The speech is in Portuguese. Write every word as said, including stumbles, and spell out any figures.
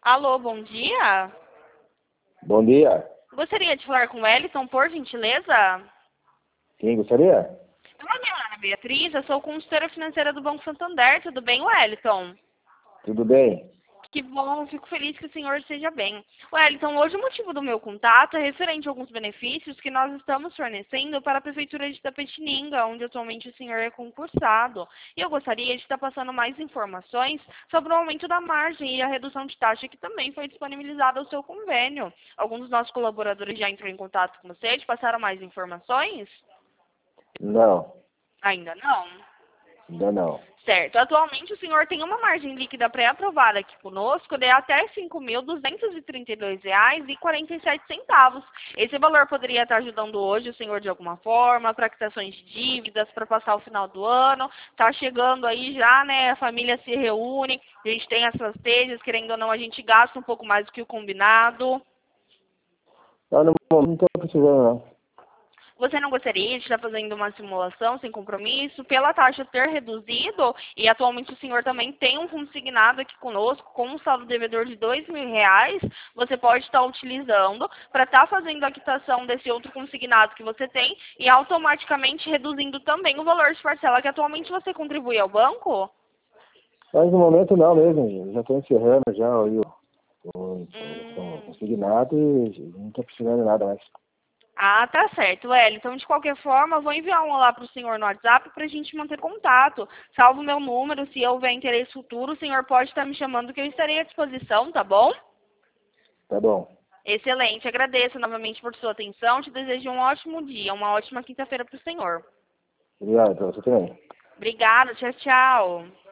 Alô, bom dia. Bom dia. Gostaria de falar com o Wellington, por gentileza? Quem gostaria? Meu nome é Ana Beatriz, eu sou consultora financeira do Banco Santander. Tudo bem, Wellington? Tudo bem? Que bom, fico feliz que o senhor esteja bem. Wellington, hoje o motivo do meu contato é referente a alguns benefícios que nós estamos fornecendo para a Prefeitura de Itapetininga, onde atualmente o senhor é concursado. E eu gostaria de estar passando mais informações sobre o aumento da margem e a redução de taxa que também foi disponibilizada ao seu convênio. Alguns dos nossos colaboradores já entrou em contato com você, te passaram mais informações? Não, Ainda não? ainda não. Certo. Atualmente o senhor tem uma margem líquida pré-aprovada aqui conosco de até cinco mil duzentos e trinta e dois reais e quarenta e sete centavos. Esse valor poderia estar ajudando hoje o senhor de alguma forma, para quitações de dívidas, para passar o final do ano. Está chegando aí já, né? A família se reúne, a gente tem as festejos, querendo ou não, a gente gasta um pouco mais do que o combinado. Não, no momento não estou precisando, não. Você não gostaria de estar fazendo uma simulação sem compromisso? Pela taxa ter reduzido, e atualmente o senhor também tem um consignado aqui conosco, com um saldo devedor de dois mil reais, você pode estar utilizando para estar fazendo a quitação desse outro consignado que você tem e automaticamente reduzindo também o valor de parcela que atualmente você contribui ao banco? Mas no momento não mesmo. Eu já estou encerrando já aí o, o, o, o Hum. consignado e não estou precisando de nada mais. Ah, tá certo, Eli. Então, de qualquer forma, eu vou enviar um olá para o senhor no WhatsApp para a gente manter contato. Salvo o meu número, se houver interesse futuro, o senhor pode estar me chamando que eu estarei à disposição, tá bom? Tá bom. Excelente, agradeço novamente por sua atenção. Te desejo um ótimo dia, uma ótima quinta-feira para o senhor. Obrigado, pra você também. Obrigada, tchau, tchau.